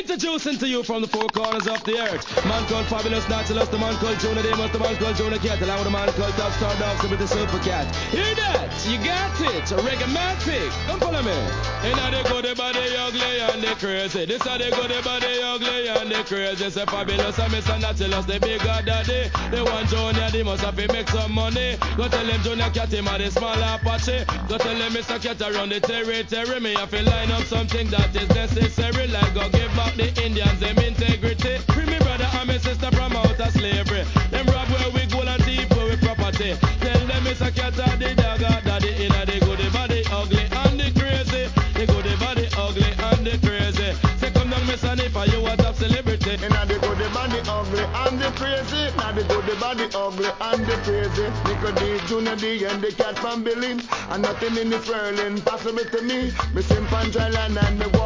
Introducing to you from the four corners of the earth, man called Fabulous Naturalist, the man called Jonah Demus, the man called Jonah Cat, along with the man called Top Star Dogs with the Super Cat. Hear that? You got it. A reggae-matic. Come follow me. And now they go the body ugly and they crazy. This how they go the body ugly and they crazy. Say Fabulous and Mr. Naturalist, the bigger daddy. They want Jonah Demus have to make some money. Go tell him Jonah Cat him a the small Apache. Go tell him Mr. Cat around the territory. Me have to line up something that is necessary. Like go give back the Indians them integrity. Free me brother and me sister from outer slavery. Them rob where we go and thief where we property. Tell them Mr. Cat and the dog daddy inna the good, the body ugly and the crazy. The good, the body ugly and the crazy. Say come down Mr. Nifa, you a top celebrity. Inna the good, the body ugly and the crazy. Inna the good, the body ugly and the crazy. Nico D, Junior D and the Cat from Billy. And nothing in this world impossible to me. Me simp and dry land and me